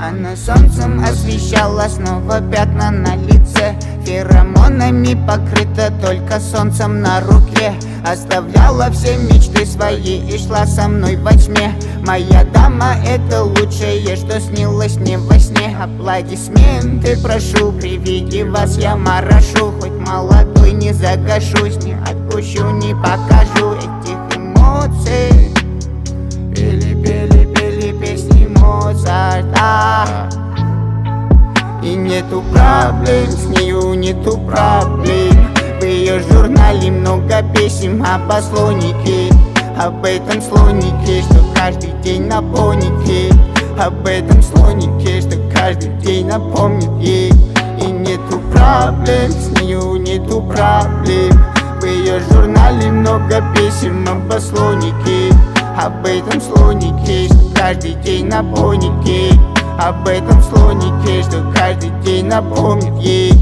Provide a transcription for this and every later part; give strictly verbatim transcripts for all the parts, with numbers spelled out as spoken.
Она солнцем освещала снова пятна на лице, феромонами покрыта только солнцем на руке. Оставляла все мечты свои и шла со мной во тьме. Моя дама — это лучшее, что снилось мне во сне. Аплодисменты прошу, при виде вас я морошу. Хоть молодой не загашусь, не отпущу, не покажу этих эмоций. Пели, пели, пели песни Моцарта. И нету проблем, с нею нету проблем. В ее журнале много писем об слонике, об этом слонике, что каждый день напомнит ей. Об этом слонике, что каждый день напомнит ей. И нету проблем, с нею нету проблем. В ее журнале много писем об слонике, об этом слонике, что каждый день напомнит ей. Об этом слонике, что каждый день напомнит ей.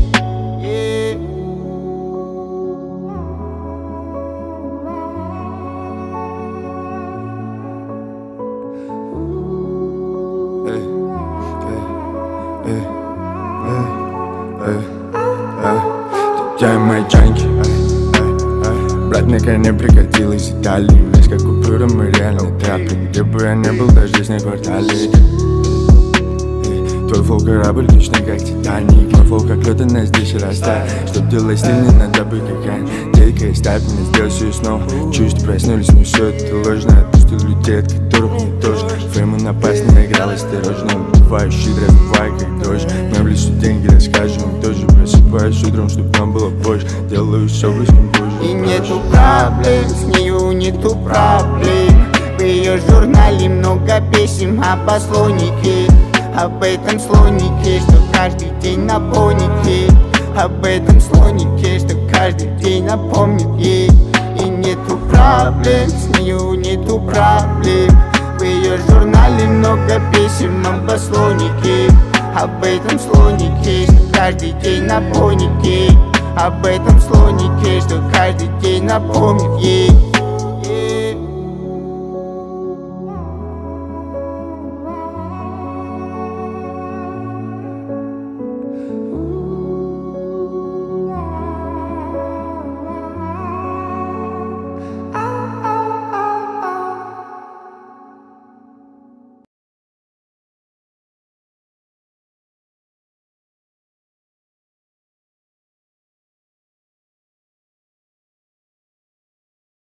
Я и мои чайники. Брать на коне прикатилась из Италии. Весь как купюра, мы реально тряпки. Где бы я не был, даже здесь не квартале. Твой флоу корабль точно как Титаник. Мой флоу как лед, она здесь растает. Чтоб делать стиль, не надо быть как Ань. Детка из тайпа, сделал все снова. Чувства проснулись, но все это ложно. Отпустил людей, от которых мне тоже фейму напасть не играл осторожно. Бываю щедро, бываю как дождь. Мы в лесу деньги расскажем, тоже просыпаюсь утром, чтоб нам было позже. Делаю все близким позже. И нету проблем, с нею нету проблем. В ее журнале много писем об слонике, об этом слонике, что каждый день напомнит ей. Об этом слонике, что каждый день напомнит ей. И нету проблем, с нею нету проблем. В ее журнале много писем об слонике, об этом слонике, что каждый день напомнит ей. Об этом слонике, что каждый день напомнит ей.